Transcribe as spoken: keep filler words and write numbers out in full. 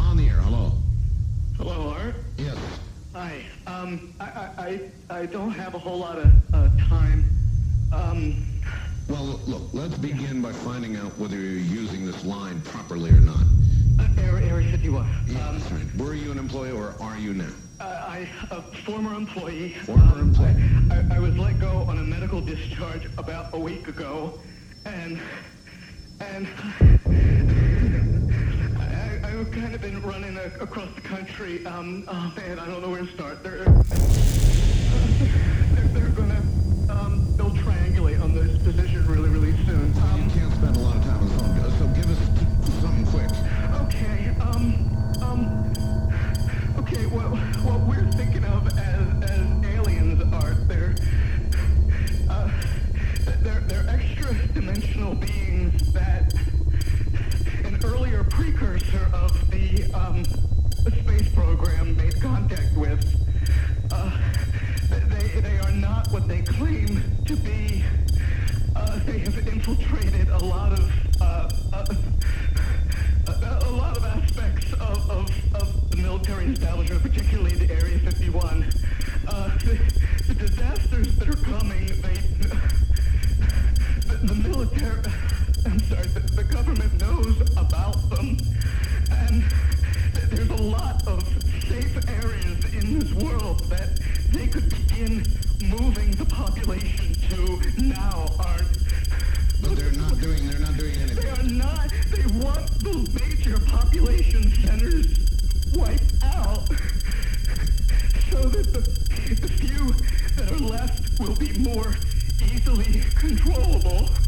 on the air. Hello. Hello, Art. Yes. Hi. Um, I, I, I I don't have a whole lot of uh, time. Um, Well, look, let's begin by finding out whether you're using this line properly or not. uh, Area, Area fifty-one. Yeah, Um, that's right. Were you an employee or are you now? uh, I, a former employee. Former um, employee. I, I, I was let go on a medical discharge about a week ago, and and I, I, I've kind of been running a, across the country. Um, oh man, I don't know where to start. They're uh, they're, they're gonna um, they'll triangulate on this position really, really soon. You Um, can't spend a lot of time on the phone, so give us something quick. Okay, um, um, okay, what, what we're thinking of as, as aliens are, they're, uh, they're, they're extra-dimensional beings that an earlier precursor of the, um, space program made contact with. Uh, they, they are not what they claim to be. Uh, they have infiltrated a lot of, uh, uh A, a lot of aspects of, of, of the military establishment, particularly the Area fifty-one. Uh, the, the disasters that are coming, they, the, the military, I'm sorry, the, the government knows about them. And there's a lot of safe areas in this world that they could begin moving the population to now, Art. But they're not doing, they're not doing anything. They are not. They want the major population centers wiped out so that the, the few that are left will be more easily controllable.